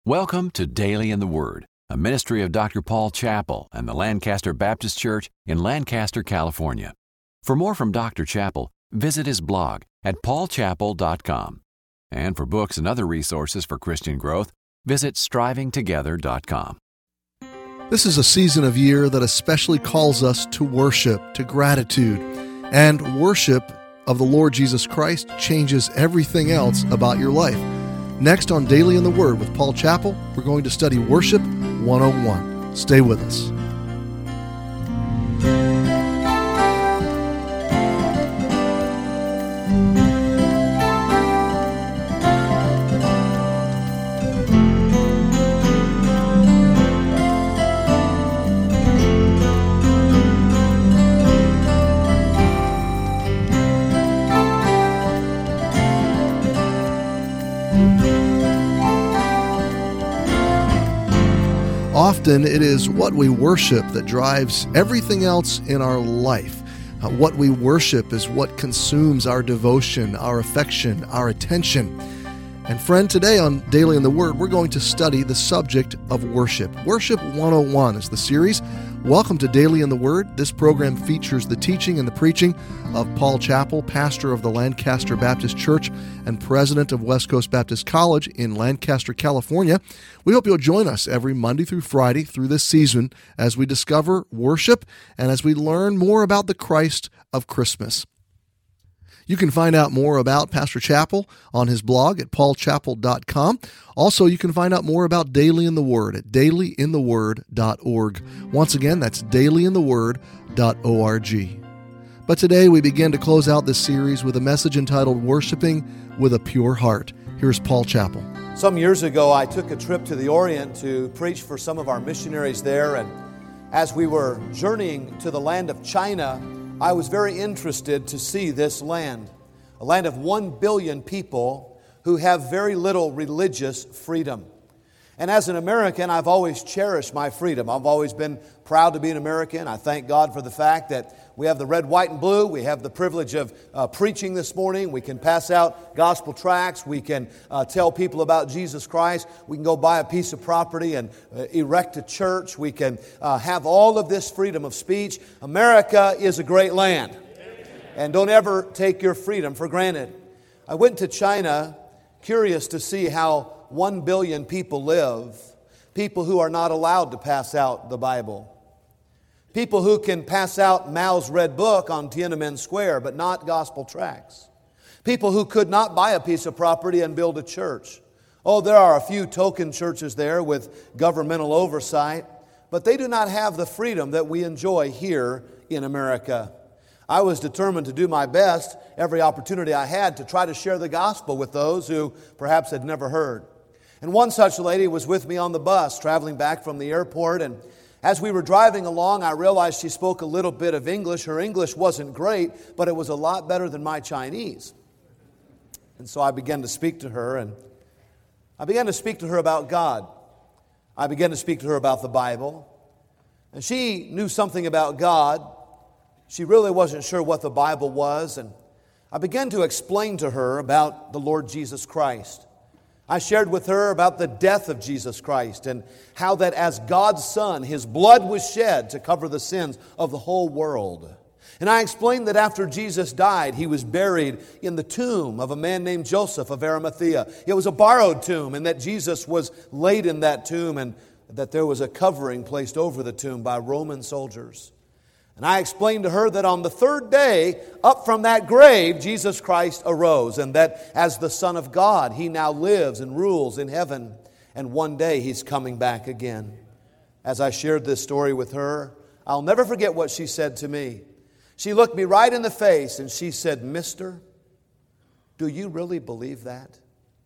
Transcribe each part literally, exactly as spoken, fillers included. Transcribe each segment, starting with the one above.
Welcome to Daily in the Word, a ministry of Doctor Paul Chappell and the Lancaster Baptist Church in Lancaster, California. For more from Doctor Chappell, visit his blog at paul chappell dot com. And for books and other resources for Christian growth, visit striving together dot com. This is a season of year that especially calls us to worship, to gratitude. And worship of the Lord Jesus Christ changes everything else about your life. Next on Daily in the Word with Paul Chappell, we're going to study Worship one oh one. Stay with us. Often it is what we worship that drives everything else in our life. Uh, what we worship is what consumes our devotion, our affection, our attention. And friend, today on Daily in the Word, we're going to study the subject of worship. Worship one oh one is the series. Welcome to Daily in the Word. This program features the teaching and the preaching of Paul Chappell, pastor of the Lancaster Baptist Church and president of West Coast Baptist College in Lancaster, California. We hope you'll join us every Monday through Friday through this season as we discover worship and as we learn more about the Christ of Christmas. You can find out more about Pastor Chappell on his blog at paul chappell dot com. Also, you can find out more about Daily in the Word at daily in the word dot org. Once again, that's daily in the word dot org. But today we begin to close out this series with a message entitled Worshiping with a Pure Heart. Here's Paul Chappell. Some years ago, I took a trip to the Orient to preach for some of our missionaries there, and as we were journeying to the land of China, I was very interested to see this land, a land of one billion people who have very little religious freedom. And as an American, I've always cherished my freedom. I've always been proud to be an American. I thank God for the fact that we have the red, white, and blue. We have the privilege of uh, preaching this morning. We can pass out gospel tracts. We can uh, tell people about Jesus Christ. We can go buy a piece of property and uh, erect a church. We can uh, have all of this freedom of speech. America is a great land. And don't ever take your freedom for granted. I went to China curious to see how one billion people live, people who are not allowed to pass out the Bible. People who can pass out Mao's Red Book on Tiananmen Square, but not gospel tracts. People who could not buy a piece of property and build a church. Oh, there are a few token churches there with governmental oversight, but they do not have the freedom that we enjoy here in America. I was determined to do my best, every opportunity I had, to try to share the gospel with those who perhaps had never heard. And one such lady was with me on the bus, traveling back from the airport, and as we were driving along, I realized she spoke a little bit of English. Her English wasn't great, but it was a lot better than my Chinese. And so I began to speak to her, and I began to speak to her about God. I began to speak to her about the Bible. And she knew something about God. She really wasn't sure what the Bible was, and I began to explain to her about the Lord Jesus Christ. I shared with her about the death of Jesus Christ and how that as God's Son, His blood was shed to cover the sins of the whole world. And I explained that after Jesus died, He was buried in the tomb of a man named Joseph of Arimathea. It was a borrowed tomb, and that Jesus was laid in that tomb, and that there was a covering placed over the tomb by Roman soldiers. And I explained to her that on the third day, up from that grave, Jesus Christ arose, and that as the Son of God, He now lives and rules in heaven, and one day He's coming back again. As I shared this story with her, I'll never forget what she said to me. She looked me right in the face and she said, "Mister, do you really believe that?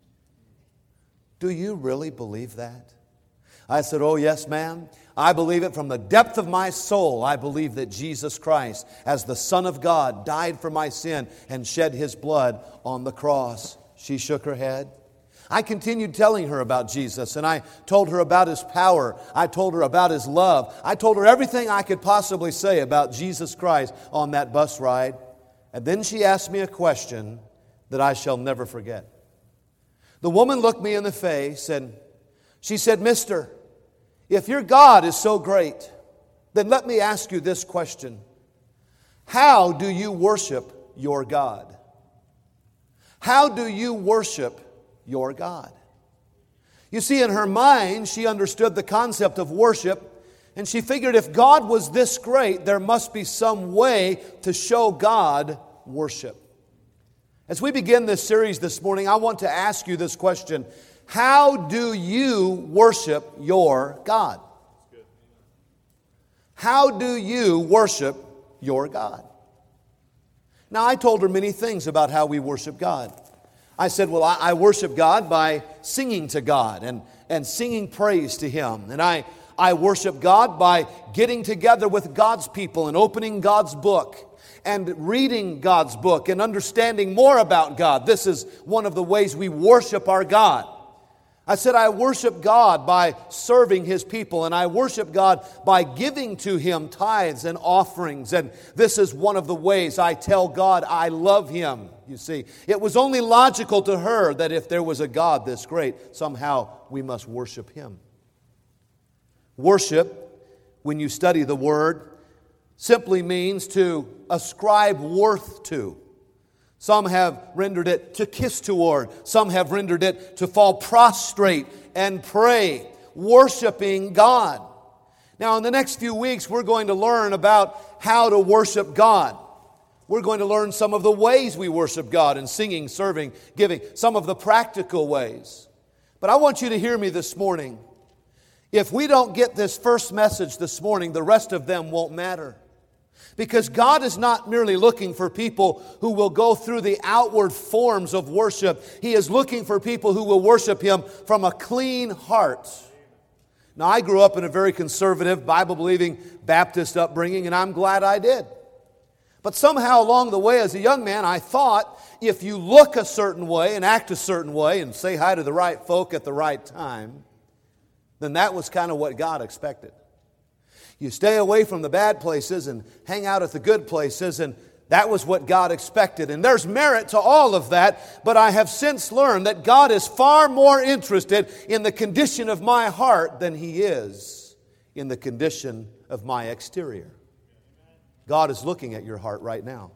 Do you really believe that?" I said, "Oh, yes, ma'am. I believe it from the depth of my soul. I believe that Jesus Christ, as the Son of God, died for my sin and shed His blood on the cross." She shook her head. I continued telling her about Jesus, and I told her about His power. I told her about His love. I told her everything I could possibly say about Jesus Christ on that bus ride. And then she asked me a question that I shall never forget. The woman looked me in the face and She said, "Mister, if your God is so great, then let me ask you this question. How do you worship your God? How do you worship your God?" You see, in her mind, she understood the concept of worship, and she figured if God was this great, there must be some way to show God worship. As we begin this series this morning, I want to ask you this question. How do you worship your God? How do you worship your God? Now, I told her many things about how we worship God. I said, well, I, I worship God by singing to God and, and singing praise to Him. And I, I worship God by getting together with God's people and opening God's book and reading God's book and understanding more about God. This is one of the ways we worship our God. I said, I worship God by serving His people, and I worship God by giving to Him tithes and offerings. And this is one of the ways I tell God I love Him, you see. It was only logical to her that if there was a God this great, somehow we must worship Him. Worship, when you study the Word, simply means to ascribe worth to. Some have rendered it to kiss toward. Some have rendered it to fall prostrate and pray, worshiping God. Now, in the next few weeks, we're going to learn about how to worship God. We're going to learn some of the ways we worship God in singing, serving, giving, some of the practical ways. But I want you to hear me this morning. If we don't get this first message this morning, the rest of them won't matter. Because God is not merely looking for people who will go through the outward forms of worship. He is looking for people who will worship Him from a clean heart. Now, I grew up in a very conservative, Bible-believing Baptist upbringing, and I'm glad I did. But somehow along the way as a young man, I thought if you look a certain way and act a certain way and say hi to the right folk at the right time, then that was kind of what God expected. You stay away from the bad places and hang out at the good places, and that was what God expected. And there's merit to all of that, but I have since learned that God is far more interested in the condition of my heart than He is in the condition of my exterior. God is looking at your heart right now.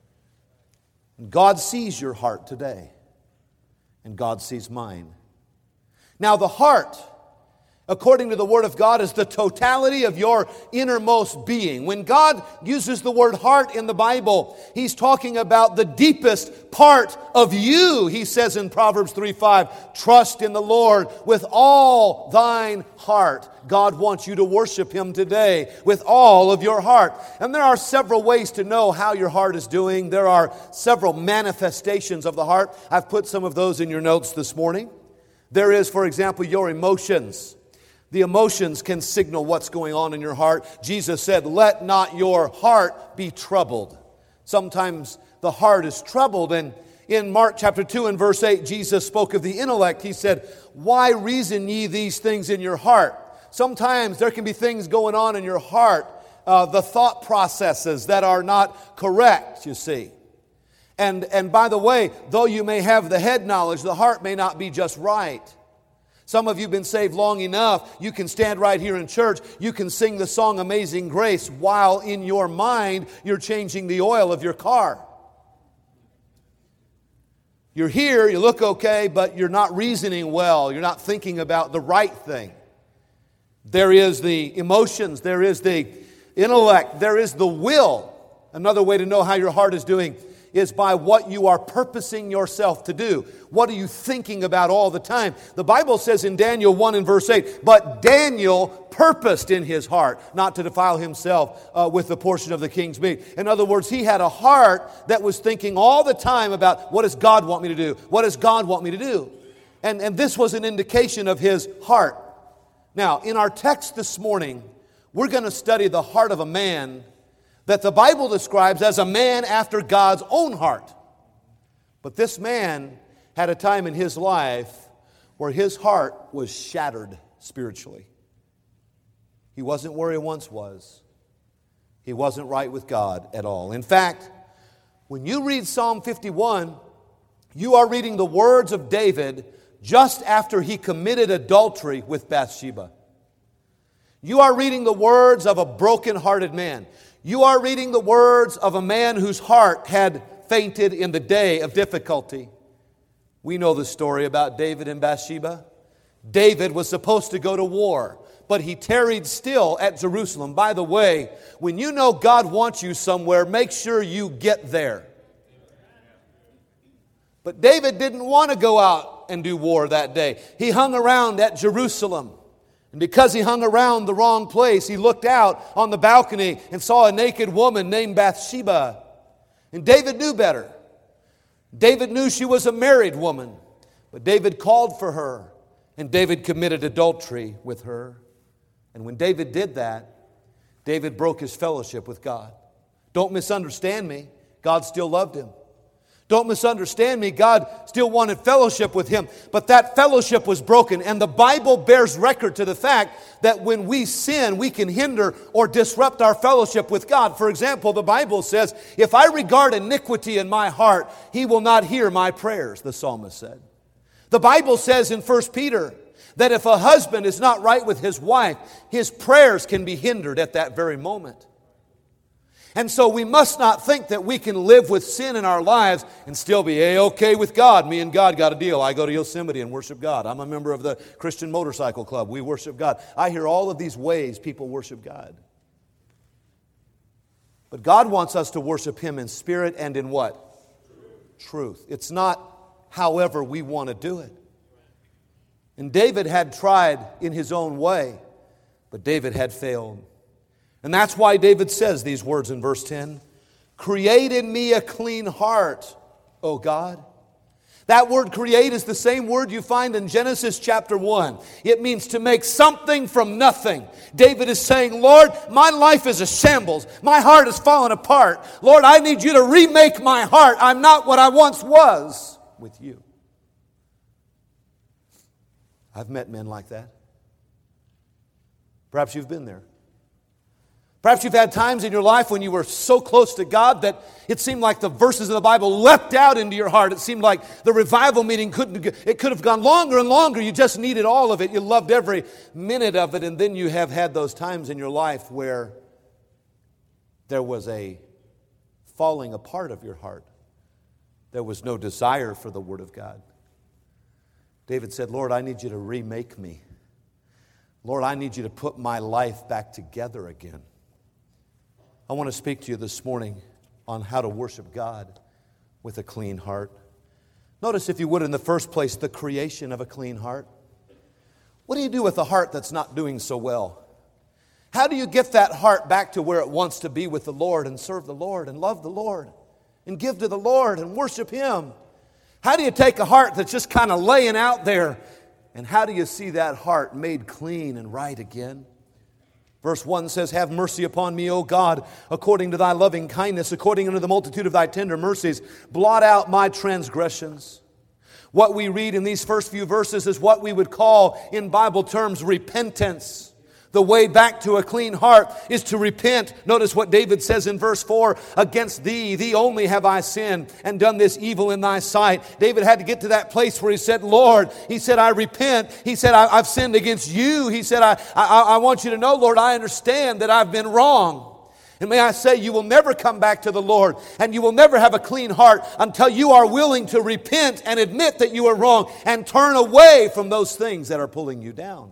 And God sees your heart today, and God sees mine. Now, the heart, according to the Word of God, is the totality of your innermost being. When God uses the word heart in the Bible, He's talking about the deepest part of you. He says in Proverbs three five, trust in the Lord with all thine heart. God wants you to worship Him today with all of your heart. And there are several ways to know how your heart is doing. There are several manifestations of the heart. I've put some of those in your notes this morning. There is, for example, your emotions. The emotions can signal what's going on in your heart. Jesus said, let not your heart be troubled. Sometimes the heart is troubled. And in Mark chapter two and verse eight, Jesus spoke of the intellect. He said, why reason ye these things in your heart? Sometimes there can be things going on in your heart, uh, the thought processes that are not correct, you see. And, and by the way, though you may have the head knowledge, the heart may not be just right. Some of you have been saved long enough, you can stand right here in church, you can sing the song Amazing Grace, while in your mind you're changing the oil of your car. You're here, you look okay, but you're not reasoning well, you're not thinking about the right thing. There is the emotions, there is the intellect, there is the will. Another way to know how your heart is doing is by what you are purposing yourself to do. What are you thinking about all the time? The Bible says in Daniel one and verse eight, but Daniel purposed in his heart not to defile himself uh, with the portion of the king's meat. In other words, he had a heart that was thinking all the time about what does God want me to do? What does God want me to do? And, and this was an indication of his heart. Now, in our text this morning, we're going to study the heart of a man that the Bible describes as a man after God's own heart. But this man had a time in his life where his heart was shattered spiritually. He wasn't where he once was. He wasn't right with God at all. In fact, when you read Psalm fifty-one, you are reading the words of David just after he committed adultery with Bathsheba. You are reading the words of a broken-hearted man. You are reading the words of a man whose heart had fainted in the day of difficulty. We know the story about David and Bathsheba. David was supposed to go to war, but he tarried still at Jerusalem. By the way, when you know God wants you somewhere, make sure you get there. But David didn't want to go out and do war that day. He hung around at Jerusalem. And because he hung around the wrong place, he looked out on the balcony and saw a naked woman named Bathsheba. And David knew better. David knew she was a married woman. But David called for her. And David committed adultery with her. And when David did that, David broke his fellowship with God. Don't misunderstand me. God still loved him. Don't misunderstand me. God still wanted fellowship with him. But that fellowship was broken. And the Bible bears record to the fact that when we sin, we can hinder or disrupt our fellowship with God. For example, the Bible says, if I regard iniquity in my heart, He will not hear my prayers, the psalmist said. The Bible says in First Peter that if a husband is not right with his wife, his prayers can be hindered at that very moment. And so we must not think that we can live with sin in our lives and still be A-okay with God. Me and God got a deal. I go to Yosemite and worship God. I'm a member of the Christian Motorcycle Club. We worship God. I hear all of these ways people worship God. But God wants us to worship Him in spirit and in what? Truth. It's not however we want to do it. And David had tried in his own way, but David had failed. And that's why David says these words in verse ten. Create in me a clean heart, O God. That word create is the same word you find in Genesis chapter one. It means to make something from nothing. David is saying, Lord, my life is a shambles. My heart has fallen apart. Lord, I need you to remake my heart. I'm not what I once was with you. I've met men like that. Perhaps you've been there. Perhaps you've had times in your life when you were so close to God that it seemed like the verses of the Bible leapt out into your heart. It seemed like the revival meeting couldn't, it could have gone longer and longer. You just needed all of it. You loved every minute of it. And then you have had those times in your life where there was a falling apart of your heart. There was no desire for the Word of God. David said, Lord, I need you to remake me. Lord, I need you to put my life back together again. I want to speak to you this morning on how to worship God with a clean heart. Notice, if you would, in the first place, the creation of a clean heart. What do you do with a heart that's not doing so well? How do you get that heart back to where it wants to be with the Lord and serve the Lord and love the Lord and give to the Lord and worship Him? How do you take a heart that's just kind of laying out there, and how do you see that heart made clean and right again? Verse one says, have mercy upon me, O God, according to thy loving kindness, according unto the multitude of thy tender mercies. Blot out my transgressions. What we read in these first few verses is what we would call, in Bible terms, repentance. The way back to a clean heart is to repent. Notice what David says in verse four, against thee, thee only have I sinned and done this evil in thy sight. David had to get to that place where he said, Lord, he said, I repent. He said, I, I've sinned against you. He said, I, I, I want you to know, Lord, I understand that I've been wrong. And may I say, you will never come back to the Lord, and you will never have a clean heart until you are willing to repent and admit that you are wrong and turn away from those things that are pulling you down.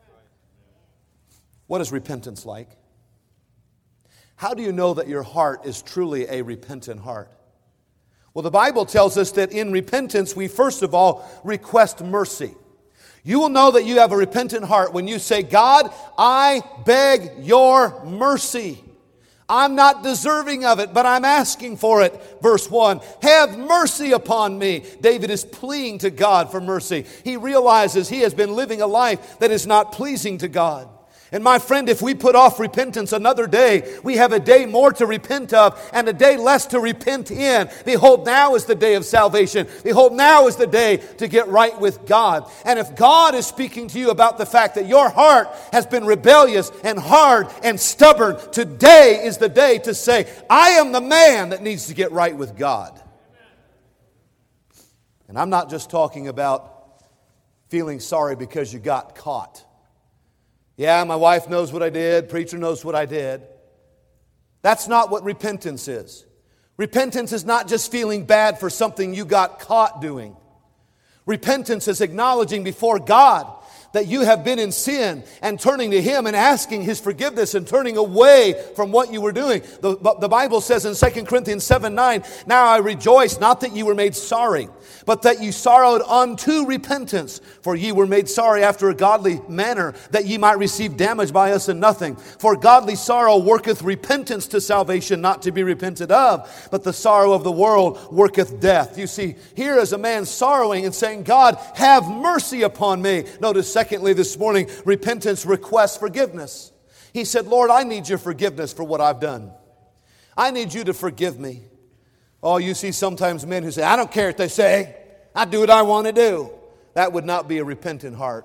What is repentance like? How do you know that your heart is truly a repentant heart? Well, the Bible tells us that in repentance, we first of all request mercy. You will know that you have a repentant heart when you say, God, I beg your mercy. I'm not deserving of it, but I'm asking for it. Verse one, have mercy upon me. David is pleading to God for mercy. He realizes he has been living a life that is not pleasing to God. And my friend, if we put off repentance another day, we have a day more to repent of and a day less to repent in. Behold, now is the day of salvation. Behold, now is the day to get right with God. And if God is speaking to you about the fact that your heart has been rebellious and hard and stubborn, today is the day to say, I am the man that needs to get right with God. And I'm not just talking about feeling sorry because you got caught. Yeah, my wife knows what I did, preacher knows what I did. That's not what repentance is. Repentance is not just feeling bad for something you got caught doing. Repentance is acknowledging before God that you have been in sin and turning to Him and asking His forgiveness and turning away from what you were doing. The, the Bible says in Second Corinthians seven nine, "Now I rejoice, not that ye were made sorry, but that ye sorrowed unto repentance. For ye were made sorry after a godly manner, that ye might receive damage by us in nothing. For godly sorrow worketh repentance to salvation, not to be repented of. But the sorrow of the world worketh death." You see, here is a man sorrowing and saying, "God, have mercy upon me." Notice, secondly, this morning, repentance requests forgiveness. He said, "Lord, I need your forgiveness for what I've done. I need you to forgive me." Oh, you see sometimes men who say, "I don't care what they say. I do what I want to do." That would not be a repentant heart.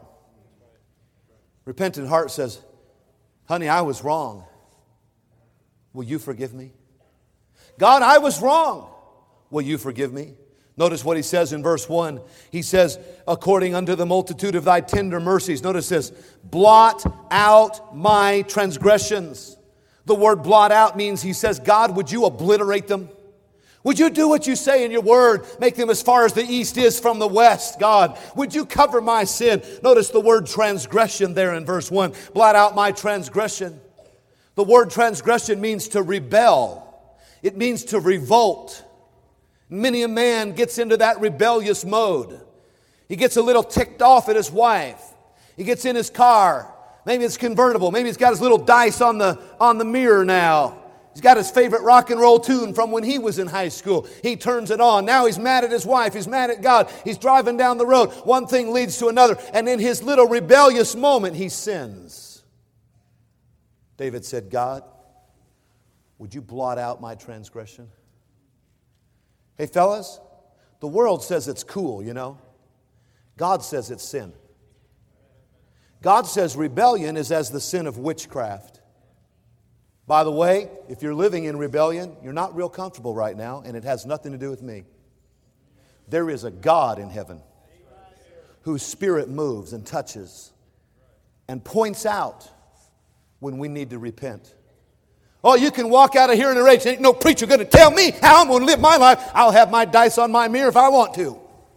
Repentant heart says, "Honey, I was wrong. Will you forgive me? God, I was wrong. Will you forgive me?" Notice what he says in verse one. He says, "According unto the multitude of thy tender mercies." Notice this, "Blot out my transgressions." The word blot out means, he says, "God, would you obliterate them? Would you do what you say in your word? Make them as far as the east is from the west, God. Would you cover my sin?" Notice the word transgression there in verse one. Blot out my transgression. The word transgression means to rebel. It means to revolt. Many a man gets into that rebellious mode. He gets a little ticked off at his wife. He gets in his car. Maybe it's convertible. Maybe he's got his little dice on the, on the mirror now. He's got his favorite rock and roll tune from when he was in high school. He turns it on. Now he's mad at his wife. He's mad at God. He's driving down the road. One thing leads to another. And in his little rebellious moment, he sins. David said, "God, would you blot out my transgression?" Hey, fellas, the world says it's cool, you know. God says it's sin. God says rebellion is as the sin of witchcraft. By the way, if you're living in rebellion, you're not real comfortable right now, and it has nothing to do with me. There is a God in heaven whose Spirit moves and touches and points out when we need to repent. Oh, you can walk out of here in a rage. Ain't no preacher going to tell me how I'm going to live my life. I'll have my dice on my mirror if I want to.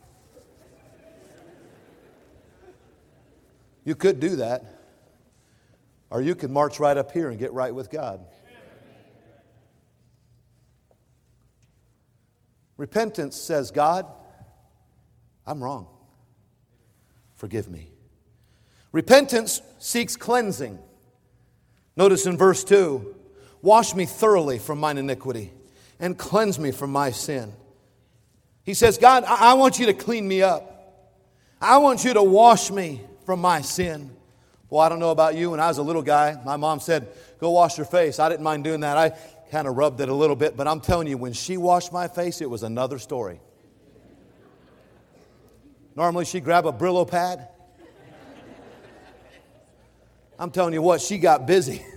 You could do that. Or you could march right up here and get right with God. Repentance says, "God, I'm wrong. Forgive me." Repentance seeks cleansing. Notice in verse two, "Wash me thoroughly from mine iniquity and cleanse me from my sin." He says, "God, I, I want you to clean me up. I want you to wash me from my sin." Well, I don't know about you. When I was a little guy, my mom said, "Go wash your face." I didn't mind doing that. I kind of rubbed it a little bit. But I'm telling you, when she washed my face, it was another story. Normally, she'd grab a Brillo pad. I'm telling you what, she got busy.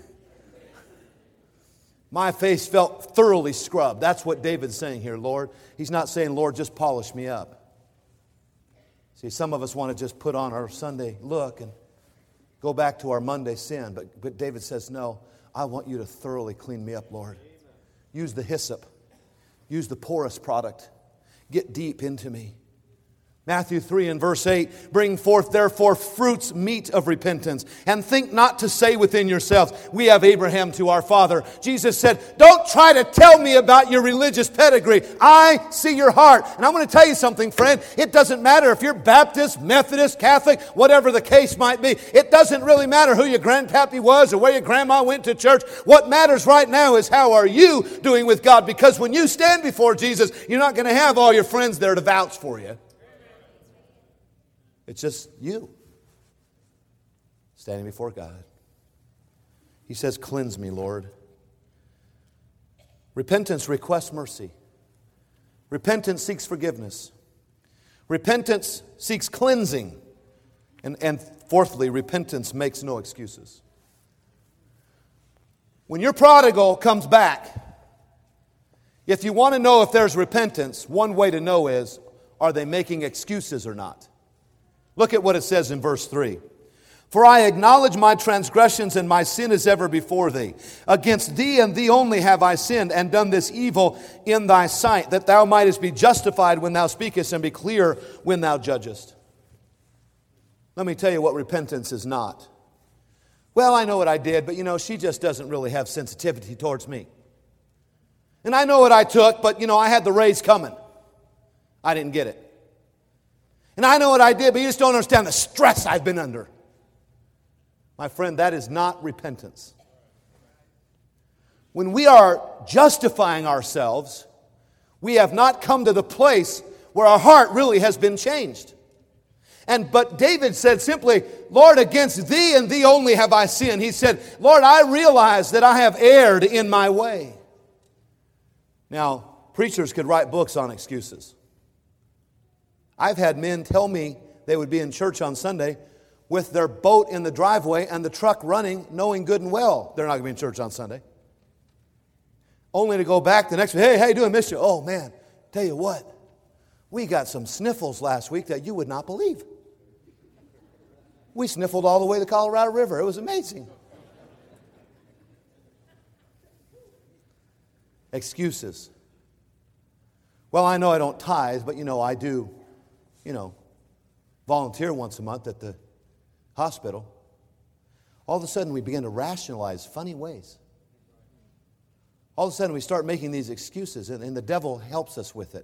My face felt thoroughly scrubbed. That's what David's saying here, Lord. He's not saying, "Lord, just polish me up." See, some of us want to just put on our Sunday look and go back to our Monday sin. But, but David says, "No, I want you to thoroughly clean me up, Lord. Use the hyssop. Use the porous product. Get deep into me." Matthew three and verse eight, "Bring forth therefore fruits meet of repentance, and think not to say within yourselves, we have Abraham to our father." Jesus said, don't try to tell me about your religious pedigree. I see your heart. And I'm going to tell you something, friend. It doesn't matter if you're Baptist, Methodist, Catholic, whatever the case might be. It doesn't really matter who your grandpappy was or where your grandma went to church. What matters right now is how are you doing with God? Because when you stand before Jesus, you're not going to have all your friends there to vouch for you. It's just you standing before God. He says, "Cleanse me, Lord." Repentance requests mercy. Repentance seeks forgiveness. Repentance seeks cleansing. And, and fourthly, repentance makes no excuses. When your prodigal comes back, if you want to know if there's repentance, one way to know is, are they making excuses or not? Look at what it says in verse three. For I acknowledge my transgressions, and my sin is ever before thee. Against thee and thee only have I sinned, and done this evil in thy sight, that thou mightest be justified when thou speakest, and be clear when thou judgest. Let me tell you what repentance is not. Well, I know what I did, but you know, she just doesn't really have sensitivity towards me. And I know what I took, but you know, I had the raise coming. I didn't get it. And I know what I did, but you just don't understand the stress I've been under. My friend, that is not repentance. When we are justifying ourselves, we have not come to the place where our heart really has been changed. And but David said simply, Lord, against thee and thee only have I sinned. He said, Lord, I realize that I have erred in my way. Now, preachers could write books on excuses. I've had men tell me they would be in church on Sunday with their boat in the driveway and the truck running, knowing good and well they're not going to be in church on Sunday. Only to go back the next week, hey, how you doing, mister? Oh, man, tell you what, we got some sniffles last week that you would not believe. We sniffled all the way to the Colorado River. It was amazing. Excuses. Well, I know I don't tithe, but, you know, I do, you know, volunteer once a month at the hospital. All of a sudden we begin to rationalize funny ways. All of a sudden we start making these excuses, and, and the devil helps us with it.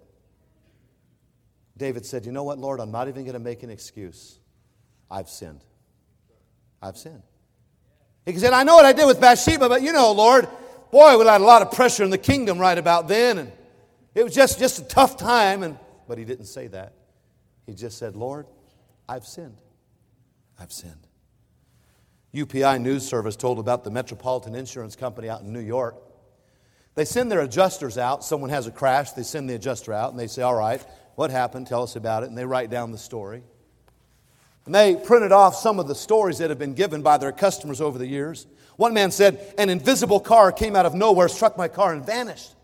David said, you know what, Lord, I'm not even going to make an excuse. I've sinned. I've sinned. He said, I know what I did with Bathsheba, but you know, Lord, boy, we had a lot of pressure in the kingdom right about then, and it was just, just a tough time. And but he didn't say that. He just said, Lord, I've sinned. I've sinned. U P I News Service told about the Metropolitan Insurance Company out in New York. They send their adjusters out. Someone has a crash. They send the adjuster out, and they say, all right, what happened? Tell us about it. And they write down the story. And they printed off some of the stories that have been given by their customers over the years. One man said, an invisible car came out of nowhere, struck my car, and vanished.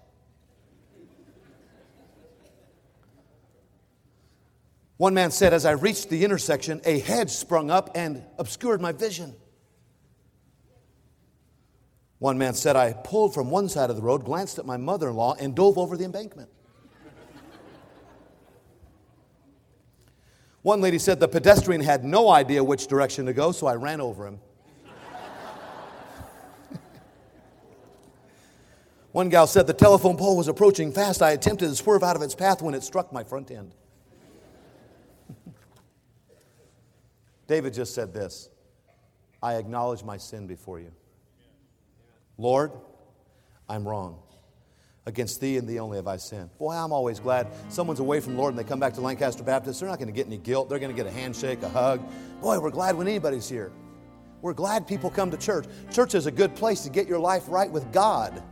One man said, as I reached the intersection, a hedge sprung up and obscured my vision. One man said, I pulled from one side of the road, glanced at my mother-in-law, and dove over the embankment. One lady said, the pedestrian had no idea which direction to go, so I ran over him. One gal said, the telephone pole was approaching fast. I attempted to swerve out of its path when it struck my front end. David just said this, I acknowledge my sin before you. Lord, I'm wrong. Against thee and thee only have I sinned. Boy, I'm always glad someone's away from the Lord and they come back to Lancaster Baptist. They're not going to get any guilt. They're going to get a handshake, a hug. Boy, we're glad when anybody's here. We're glad people come to church. Church is a good place to get your life right with God.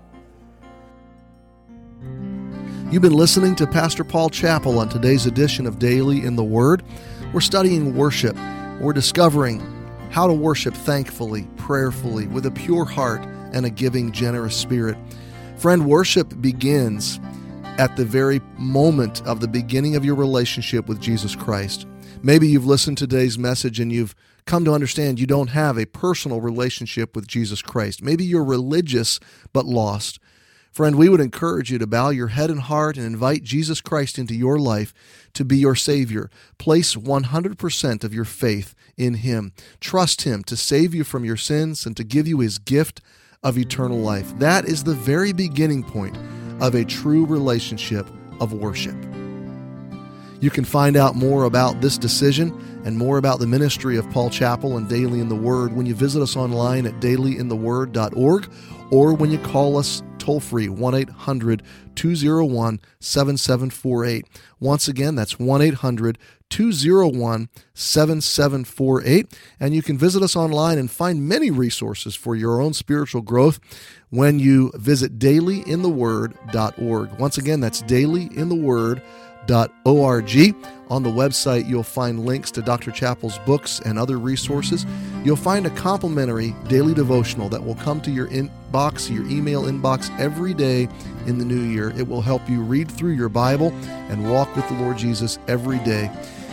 You've been listening to Pastor Paul Chappell on today's edition of Daily in the Word. We're studying worship. We're discovering how to worship thankfully, prayerfully, with a pure heart and a giving, generous spirit. Friend, worship begins at the very moment of the beginning of your relationship with Jesus Christ. Maybe you've listened to today's message and you've come to understand you don't have a personal relationship with Jesus Christ. Maybe you're religious but lost. Friend, we would encourage you to bow your head and heart and invite Jesus Christ into your life to be your Savior. Place one hundred percent of your faith in Him. Trust Him to save you from your sins and to give you His gift of eternal life. That is the very beginning point of a true relationship of worship. You can find out more about this decision and more about the ministry of Paul Chappell and Daily in the Word when you visit us online at daily in the word dot org or when you call us toll-free, one eight hundred two oh one seven seven four eight. Once again, that's one eight hundred two oh one seven seven four eight. And you can visit us online and find many resources for your own spiritual growth when you visit daily in the word dot org. Once again, that's daily in the word dot org. On the website, you'll find links to Doctor Chappell's books and other resources. You'll find a complimentary daily devotional that will come to your inbox, your email inbox every day in the new year. It will help you read through your Bible and walk with the Lord Jesus every day.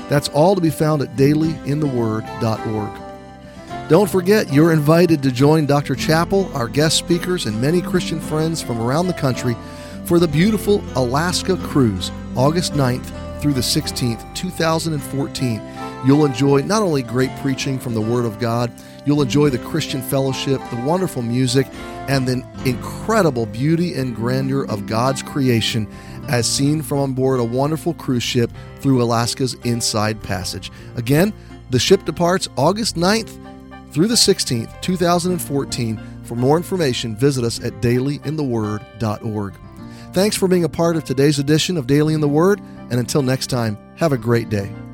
That's all to be found at daily in the word dot org. Don't forget, you're invited to join Doctor Chappell, our guest speakers, and many Christian friends from around the country for the beautiful Alaska Cruise, August ninth through the sixteenth, two thousand fourteen. You'll enjoy not only great preaching from the Word of God, you'll enjoy the Christian fellowship, the wonderful music, and the incredible beauty and grandeur of God's creation as seen from on board a wonderful cruise ship through Alaska's Inside Passage. Again, the ship departs August ninth through the sixteenth, two thousand fourteen. For more information, visit us at daily in the word dot org. Thanks for being a part of today's edition of Daily in the Word, and until next time, have a great day.